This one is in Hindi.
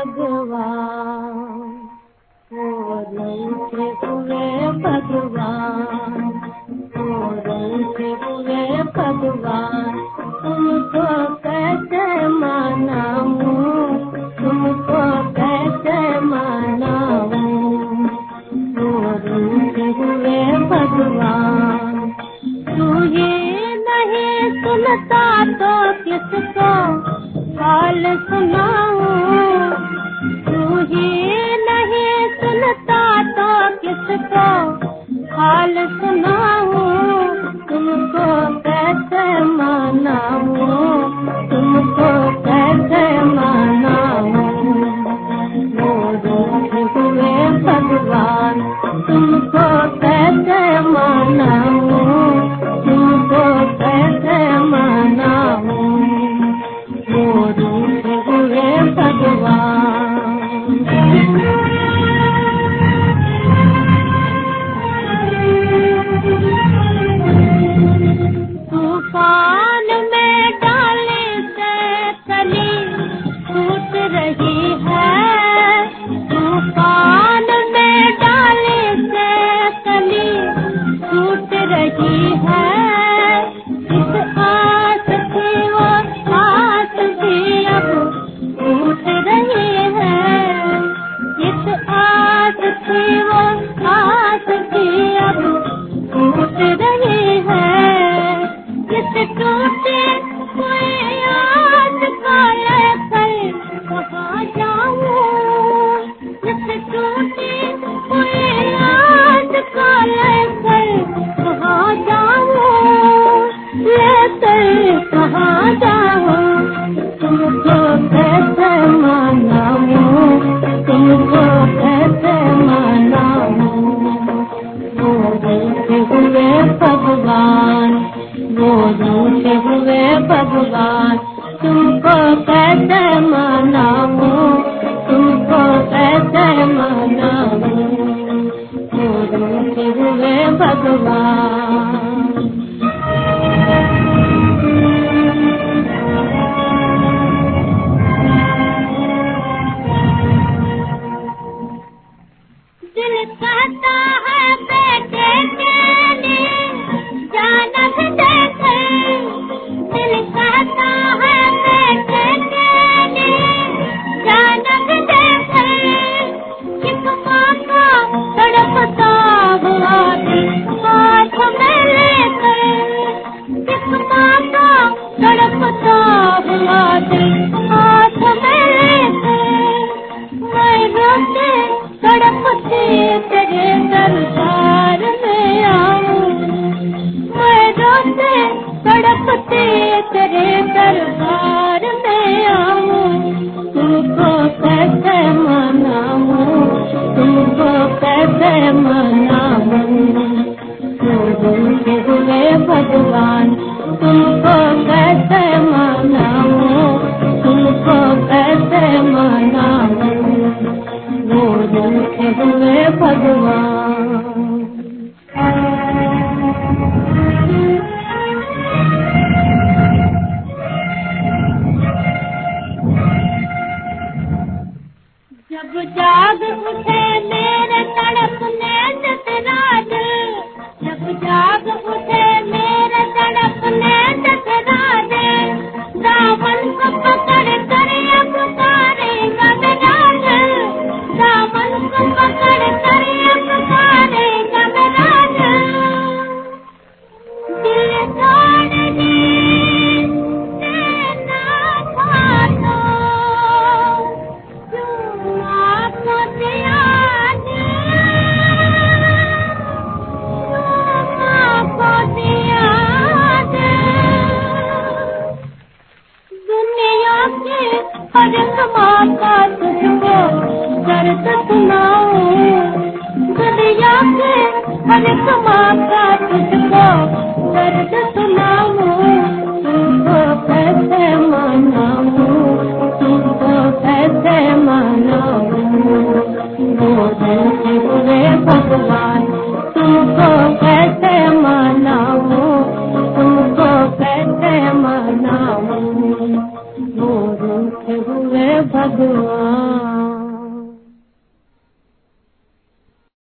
भगवान, वो रूठे हुए भगवान, वो रूठे हुए भगवान, तुमको कैसे मनाऊं, तुमको कैसे मनाऊं, वो रूठे हुए भगवान। तू ये नहीं सुनता तो किसको हाल सुनाऊं, तू ये नहीं सुनता तो किसको हाल सुनाऊं, तुमको कैसे मनाऊं, तुमको कैसे मनाऊं, वो रूठे हुए भगवान, तुमको कैसे मनाऊं, तुमको कैसे मनाऊं, वो रूठे हुए भगवान। तूफान में डाले से कली टूट रही है, तूफान में डाले से कली टूट रही है, इस आस की वो आस भी अब टूट रही है, इस आस की वो आस भी अब टूट रही है, इस टूटे हुए आस को लेकर कहाँ जाऊं, इस टूटे हुए आस को लेकर कहाँ जाऊं, लेकर कहाँ जाऊं, तुमको कैसे मनाऊं, तुमको कैसे मनाऊं, वो रूठे हुए भगवान, वो रूठे हुए भगवान, तुमको कैसे मनाऊं, तुमको कैसे मनाऊं, वो रूठे हुए भगवान। दिल कहता है बेटे के लिए जान भी देखे, दिल कहता है बेटे के लिए जान भी देखे, एक माँ का तड़पता हुआ हाथ में लेकर, एक माँ का तड़पता हुआ हाथ में लेकर, मैं रोते तड़पते तेरे दरबार में आऊं, मैं रोते तड़पते तेरे दरबार में आऊं, तुमको कैसे मनाऊं, तुमको कैसे मनाऊं, वो रूठे हुए भगवान, तुमको कैसे मनाऊं, तुमको कैसे मनाऊं, वो रूठे हुए भगवान। जब जाग उठे मेरे तड़पने से तेरा दिल, जब जाग उठे मेरे तड़पने से तेरा दिल, दामन को पकड़ कर ये पुकारेगा मेरा दिल, दामन को पकड़ कर ये पुकारेगा मेरा दिल, दिल तोड़ने देना था तो क्यों आपको दिया दिल, क्यों आपको दिया दिल, दुनिया के हर एक माँ का तुझको दर्द सुनाऊं, दुनिया के हर एक माँ का तुझको दर्द सुनाऊं, तुमको कैसे मनाऊं, तुमको कैसे मनाऊं, वो रूठे हुए भगवान, तुमको कैसे मनाऊं, तुमको कैसे मनाऊं, वो रूठे हुए भगवान।